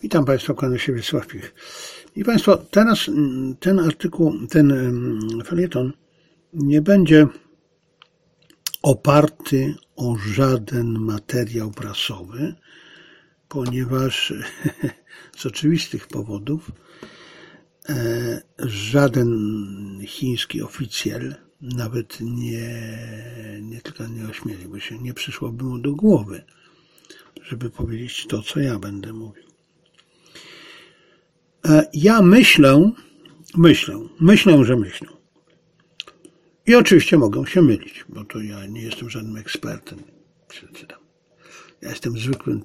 Witam Państwa, kłaniam się Wiesław Pich. I Państwo, teraz ten artykuł, ten felieton nie będzie oparty o żaden materiał prasowy, ponieważ z oczywistych powodów żaden chiński oficjel nawet nie tylko nie ośmieliłby się, nie przyszłoby mu do głowy, żeby powiedzieć to, co ja będę mówił. Ja myślę, że myślę. I oczywiście mogę się mylić, bo to ja nie jestem żadnym ekspertem. Ja jestem zwykłym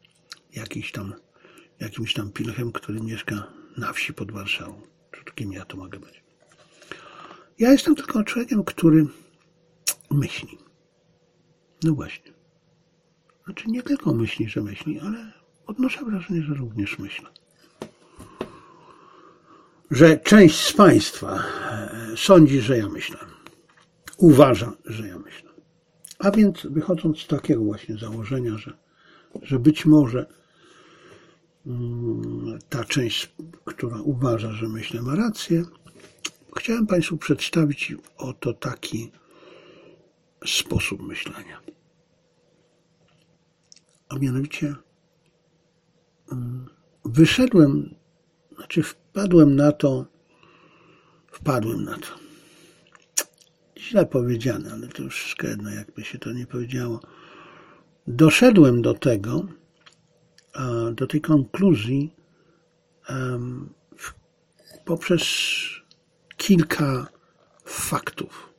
jakimś tam pilchem, który mieszka na wsi pod Warszawą. Kim ja to mogę być? Ja jestem tylko człowiekiem, który myśli. No właśnie. Znaczy nie tylko myśli, że myśli, ale odnoszę wrażenie, że również myślę. Że część z Państwa sądzi, że ja myślę. Uważa, że ja myślę. A więc wychodząc z takiego właśnie założenia, że być może ta część, która uważa, że myślę, ma rację, chciałem Państwu przedstawić oto taki sposób myślenia. A mianowicie wpadłem na to, źle powiedziane, ale to już wszystko jedno, jakby się to nie powiedziało. Doszedłem do tej konkluzji poprzez kilka faktów.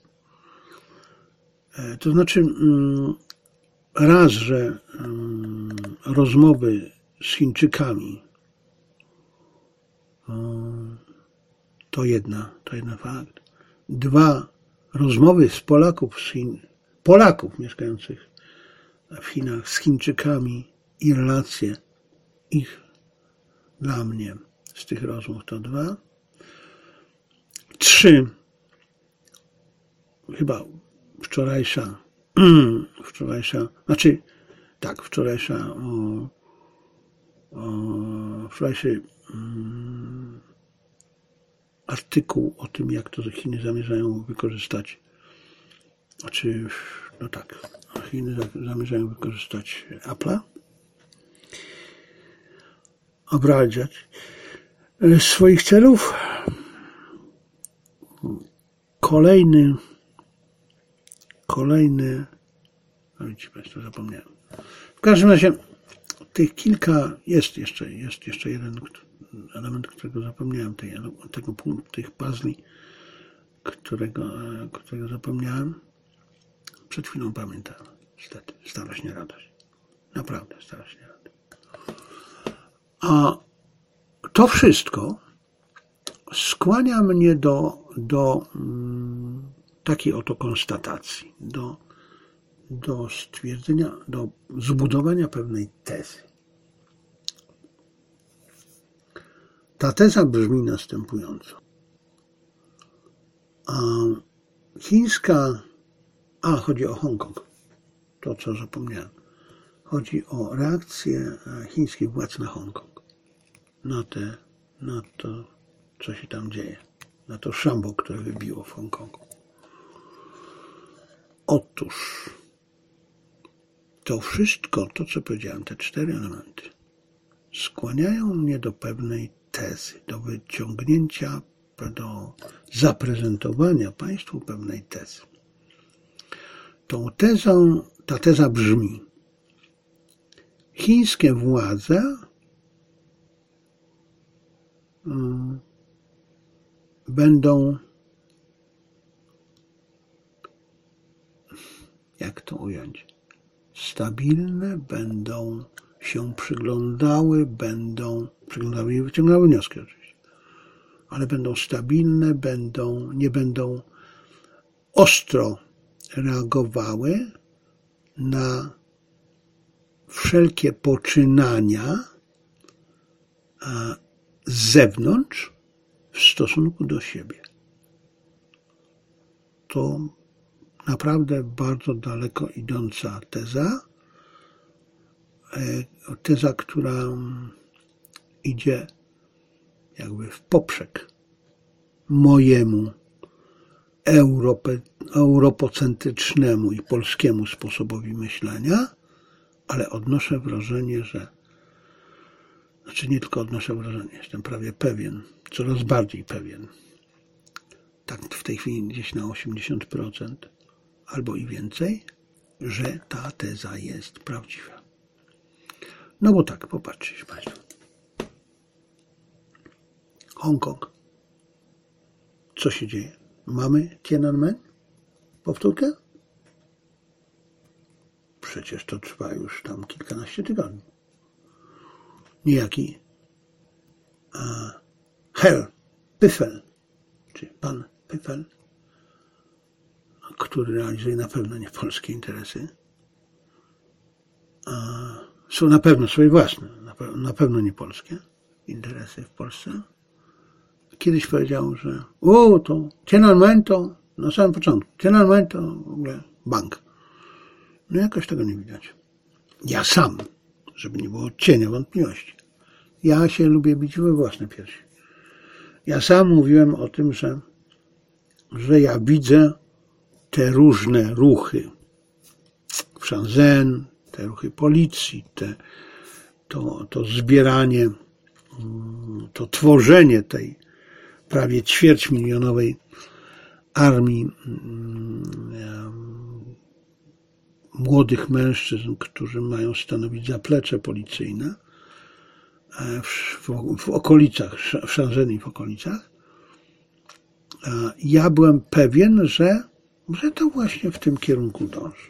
To znaczy, raz, że rozmowy z Chińczykami to jeden fakt. Dwa, rozmowy z Polaków mieszkających w Chinach z Chińczykami i relacje ich dla mnie z tych rozmów to dwa. Trzy, chyba wczorajszy artykuł o tym, jak to Chiny zamierzają wykorzystać, Chiny zamierzają wykorzystać Apple'a, obradzać swoich celów. Kolejny, widzicie Państwo, zapomniałem. W każdym razie tych kilka, jest jeszcze jeden element, którego zapomniałem, tych puzzli, którego zapomniałem. Przed chwilą pamiętałem. Niestety, starośnie radość. Naprawdę, starośnie radość. A to wszystko skłania mnie do takiej oto konstatacji, do stwierdzenia, do zbudowania pewnej tezy. Ta teza brzmi następująco. Chodzi o Hongkong. To, co zapomniałem. Chodzi o reakcję chińskich władz na Hongkong. Na to, co się tam dzieje. Na to szambo, które wybiło w Hongkongu. Otóż to wszystko, to co powiedziałem, te 4 elementy, skłaniają mnie do pewnej tezy, do wyciągnięcia, do zaprezentowania Państwu pewnej tezy. Ta teza brzmi: chińskie władze będą, jak to ująć, stabilne, będą się przyglądały i wyciągały wnioski oczywiście, ale będą stabilne, nie będą ostro reagowały na wszelkie poczynania z zewnątrz w stosunku do siebie. To naprawdę bardzo daleko idąca teza, która idzie jakby w poprzek mojemu europocentrycznemu i polskiemu sposobowi myślenia, ale odnoszę wrażenie, że nie tylko odnoszę wrażenie, jestem prawie pewien, coraz bardziej pewien, tak w tej chwili gdzieś na 80% albo i więcej, że ta teza jest prawdziwa. No bo tak, popatrzcie Państwo. Hongkong. Co się dzieje? Mamy Tiananmen? Powtórkę? Przecież to trwa już tam kilkanaście tygodni. Niejaki Herr Pyffel, czy pan Pyffel, który realizuje na pewno nie polskie interesy, są na pewno swoje własne, na pewno nie polskie interesy w Polsce. Kiedyś powiedział, że to Tiananmen to na samym początku, Tiananmen to w ogóle bank. No jakoś tego nie widać. Ja sam, żeby nie było cienia wątpliwości, ja się lubię bić we własne piersi. Ja sam mówiłem o tym, że ja widzę te różne ruchy w Shenzhen, te ruchy policji, to zbieranie, to tworzenie tej prawie ćwierćmilionowej armii młodych mężczyzn, którzy mają stanowić zaplecze policyjne w okolicach, w Shenzhen i w okolicach. Ja byłem pewien, że to właśnie w tym kierunku dąży.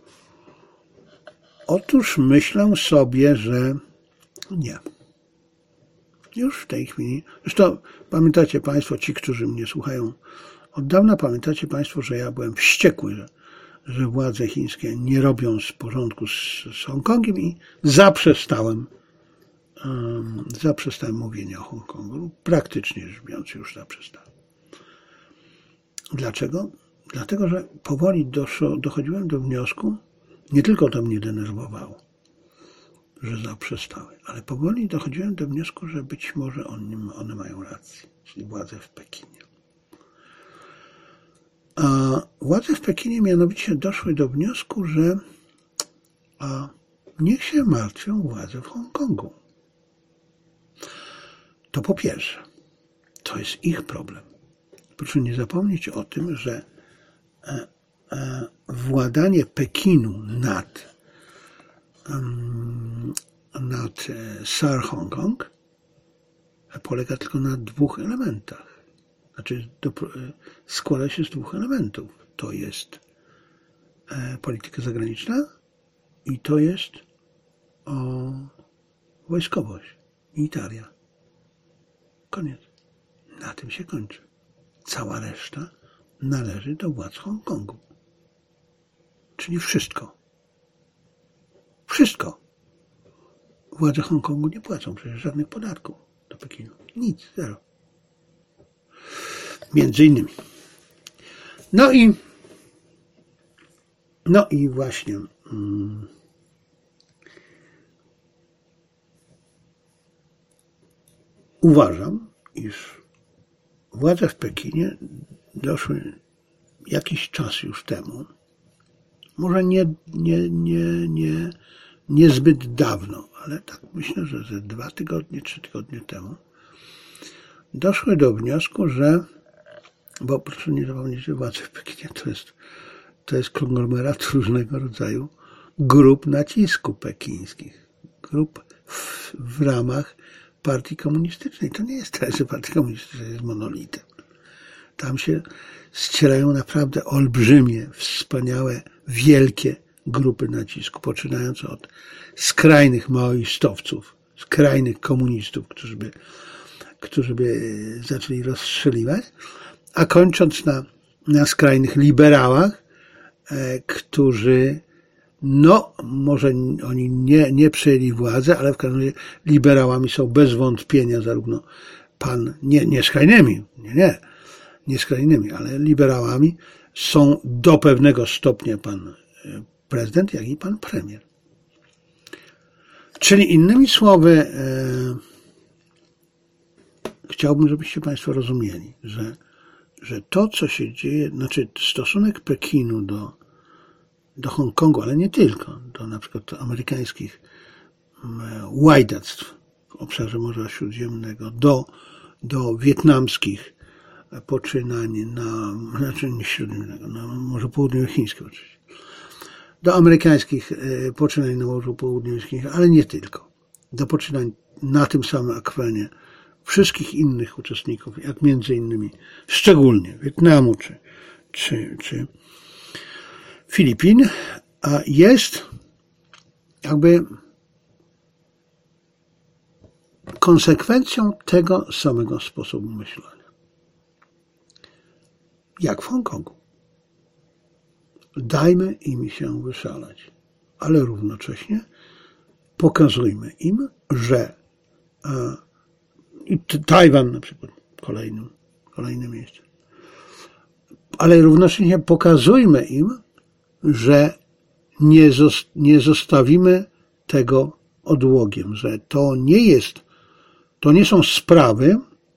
Otóż myślę sobie, że nie. Już w tej chwili, zresztą pamiętacie Państwo, ci, którzy mnie słuchają od dawna, pamiętacie Państwo, że ja byłem wściekły, że władze chińskie nie robią z porządku z Hongkongiem i zaprzestałem mówienia o Hongkongu. Praktycznie rzecz biorąc już zaprzestałem. Dlaczego? Dlatego, że powoli dochodziłem do wniosku, nie tylko to mnie denerwowało, że zaprzestały, ale powoli dochodziłem do wniosku, że być może one mają rację, czyli władze w Pekinie. A władze w Pekinie mianowicie doszły do wniosku, że niech się martwią władze w Hongkongu. To po pierwsze, to jest ich problem. Proszę nie zapomnieć o tym, że władanie Pekinu nad Sar Hongkong polega tylko na dwóch elementach. Znaczy składa się z dwóch elementów. To jest polityka zagraniczna i to jest wojskowość, militaria. Koniec. Na tym się kończy. Cała reszta należy do władz Hongkongu. Czyli wszystko. Wszystko. Władze Hongkongu nie płacą przecież żadnych podatków do Pekinu. Nic, zero. Między innymi. No i właśnie uważam, iż władze w Pekinie doszły jakiś czas już temu, może nie zbyt dawno, ale tak myślę, że ze 2 tygodnie, 3 tygodnie temu doszły do wniosku, bo proszę nie zapomnieć, że władze w Pekinie to jest konglomerat różnego rodzaju grup nacisku pekińskich, grup w ramach partii komunistycznej. To nie jest tak, że partia komunistyczna jest monolitem. Tam się ścierają naprawdę olbrzymie, wspaniałe, wielkie grupy nacisku, poczynając od skrajnych maoistowców, skrajnych komunistów, którzy by zaczęli rozstrzeliwać, a kończąc na skrajnych liberałach, którzy może oni nie przejęli władzy, ale w każdym razie liberałami są bez wątpienia zarówno nie skrajnymi, nie skrajnymi, ale liberałami są do pewnego stopnia pan prezydent, jak i pan premier. Czyli innymi słowy, chciałbym, żebyście Państwo rozumieli, że to, co się dzieje, znaczy stosunek Pekinu do Hongkongu, ale nie tylko, do na przykład amerykańskich łajdactw w obszarze Morza Śródziemnego, do wietnamskich poczynań znaczy nie Śródziemnego, na Morzu Południowochińskim oczywiście, do amerykańskich poczynań na Morzu Południowochińskim, ale nie tylko, do poczynań na tym samym akwenie wszystkich innych uczestników, jak między innymi szczególnie Wietnamu czy Filipin, a jest jakby konsekwencją tego samego sposobu myślenia. Jak w Hongkongu. Dajmy im się wyszaleć, ale równocześnie pokazujmy im, że i Tajwan na przykład, kolejne miejsce, ale równocześnie pokazujmy im, że nie zostawimy tego odłogiem, że to nie są sprawy,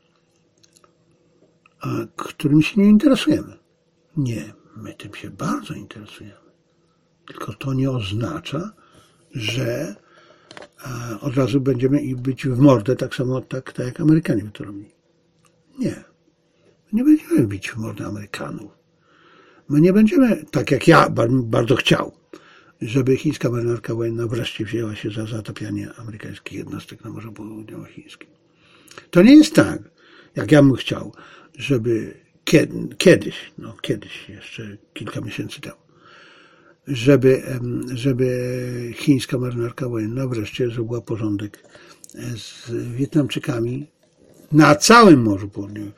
którymi się nie interesujemy. Nie, my tym się bardzo interesujemy. Tylko to nie oznacza, że od razu będziemy ich bić w mordę, tak samo tak jak Amerykanie by to robili. Nie. Nie będziemy bić w mordę Amerykanów. My nie będziemy, tak jak ja bardzo chciał, żeby chińska marynarka wojenna wreszcie wzięła się za zatapianie amerykańskich jednostek na Morzu Południowochińskim. To nie jest tak, jak ja bym chciał, żeby kiedyś jeszcze kilka miesięcy temu, żeby chińska marynarka wojenna wreszcie zrobiła porządek z Wietnamczykami na całym Morzu Południowym,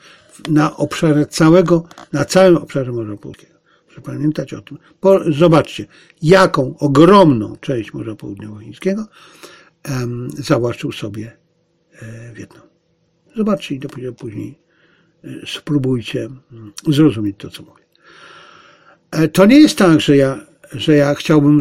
na całym obszarze Morza Południowego. Proszę pamiętać o tym. Zobaczcie, jaką ogromną część Morza Południowochińskiego zawłaszczył sobie Wietnam. Zobaczcie i dopiero później spróbujcie zrozumieć to, co mówię. To nie jest tak, że ja chciałbym,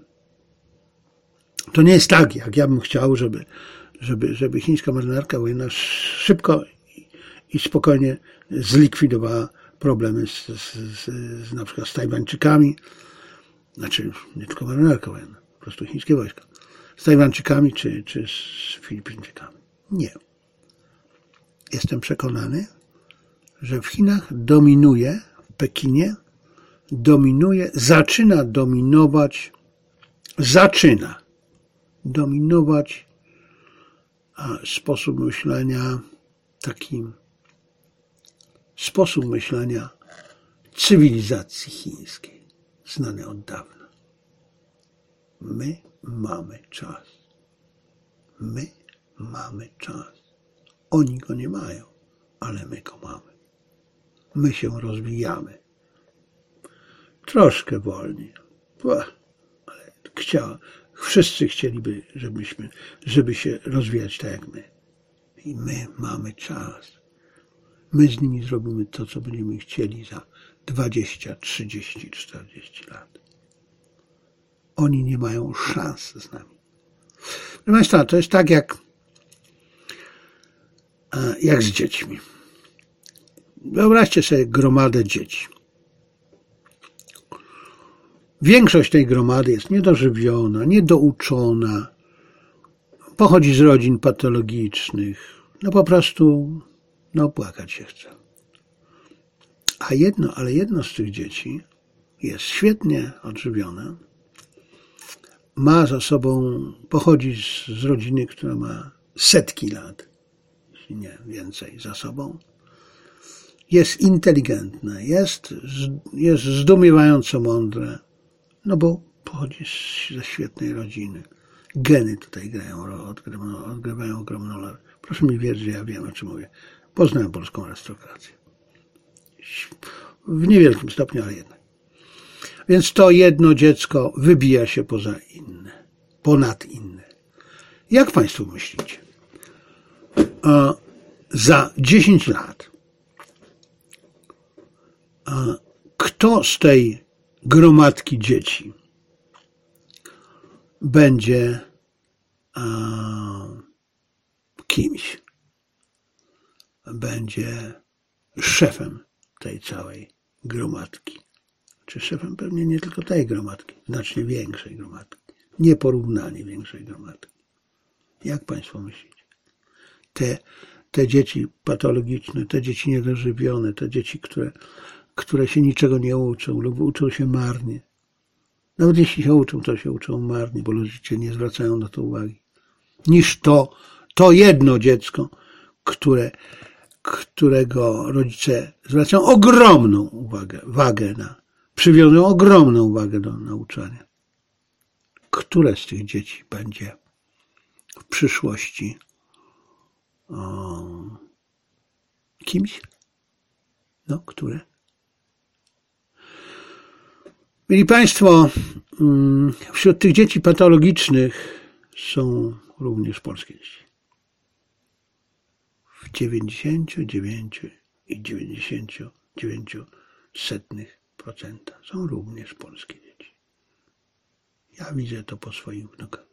to nie jest tak, jak ja bym chciał, żeby chińska marynarka wojenna szybko i spokojnie zlikwidowała problemy na przykład z Tajwańczykami, znaczy nie tylko marynarka wojenna, po prostu chińskie wojska, z Tajwańczykami czy z Filipińczykami. Nie. Jestem przekonany, że w Chinach w Pekinie zaczyna dominować sposób myślenia cywilizacji chińskiej, znany od dawna. My mamy czas. Oni go nie mają, ale my go mamy. My się rozwijamy. Troszkę wolniej. Ale wszyscy chcieliby, żeby się rozwijać tak jak my. I my mamy czas. My z nimi zrobimy to, co będziemy chcieli za 20, 30, 40 lat. Oni nie mają szans z nami. Proszę Państwa, to jest tak jak z dziećmi. Wyobraźcie sobie gromadę dzieci. Większość tej gromady jest niedożywiona, niedouczona, pochodzi z rodzin patologicznych. Po prostu, płakać się chce. Ale jedno z tych dzieci jest świetnie odżywione, ma za sobą, pochodzi z rodziny, która ma setki lat, jeśli nie więcej, za sobą. Jest inteligentne, jest zdumiewająco mądre, bo pochodzi ze świetnej rodziny. Geny tutaj odgrywają ogromną rolę. Proszę mi wierzyć, że ja wiem, o czym mówię. Poznałem polską arystokrację. W niewielkim stopniu, ale jednak. Więc to jedno dziecko wybija się ponad inne. Jak Państwo myślicie? Za 10 lat kto z tej gromadki dzieci będzie kimś będzie szefem tej całej gromadki. Czy szefem pewnie nie tylko tej gromadki, znacznie większej gromadki. Nieporównanie większej gromadki. Jak państwo myślicie? Te dzieci patologiczne, te dzieci niedożywione, te dzieci, które się niczego nie uczą lub uczą się marnie. Nawet jeśli się uczą, to się uczą marnie, bo ludzie nie zwracają na to uwagi. Niż to jedno dziecko, którego rodzice zwracają ogromną przywiązują ogromną uwagę do nauczania. Które z tych dzieci będzie w przyszłości kimś? No, które? Mieli państwo, wśród tych dzieci patologicznych są również polskie dzieci. W 99,99% są również polskie dzieci. Ja widzę to po swoich wnukach.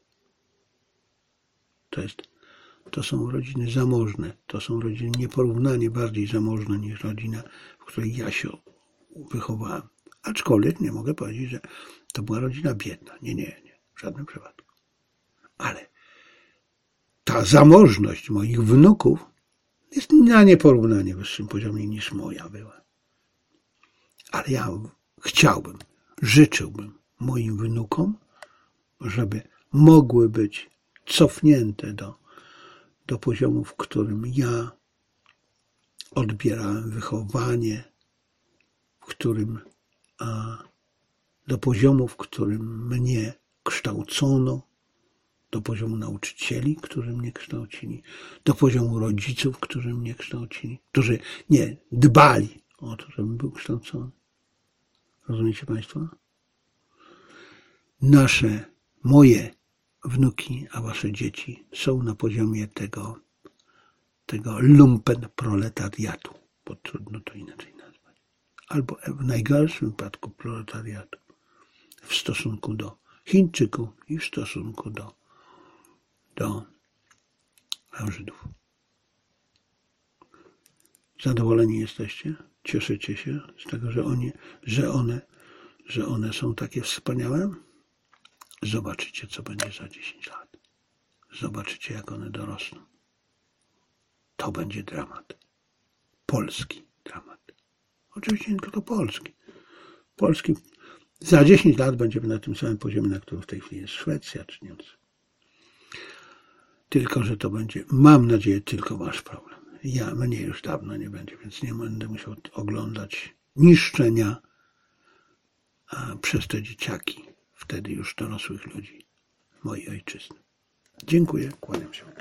To są rodziny zamożne, to są rodziny nieporównanie bardziej zamożne niż rodzina, w której ja się wychowałem. Aczkolwiek nie mogę powiedzieć, że to była rodzina biedna. Nie, w żadnym przypadku. Ale ta zamożność moich wnuków jest na nieporównanie wyższym poziomie niż moja była. Ale ja życzyłbym moim wnukom, żeby mogły być cofnięte do poziomu, w którym ja odbierałem wychowanie, do poziomu, w którym mnie kształcono, do poziomu nauczycieli, którzy mnie kształcili, do poziomu rodziców, którzy mnie kształcili, którzy nie dbali o to, żebym był kształcony. Rozumiecie państwo? Moje wnuki, a wasze dzieci są na poziomie tego lumpen proletariatu, bo trudno to inaczej nazwać. Albo w najgorszym wypadku proletariatu w stosunku do Chińczyków i w stosunku do Żydów. Zadowoleni jesteście? Cieszycie się z tego, że one są takie wspaniałe? Zobaczycie, co będzie za 10 lat. Zobaczycie, jak one dorosną. To będzie dramat. Polski dramat. Oczywiście nie tylko polski. Polski za 10 lat będziemy na tym samym poziomie, na którym w tej chwili jest Szwecja czy Niemcy. Tylko, że to będzie, mam nadzieję, tylko wasz problem. Mnie już dawno nie będzie, więc nie będę musiał oglądać niszczenia przez te dzieciaki, wtedy już dorosłych ludzi, mojej ojczyzny. Dziękuję, kłaniam się.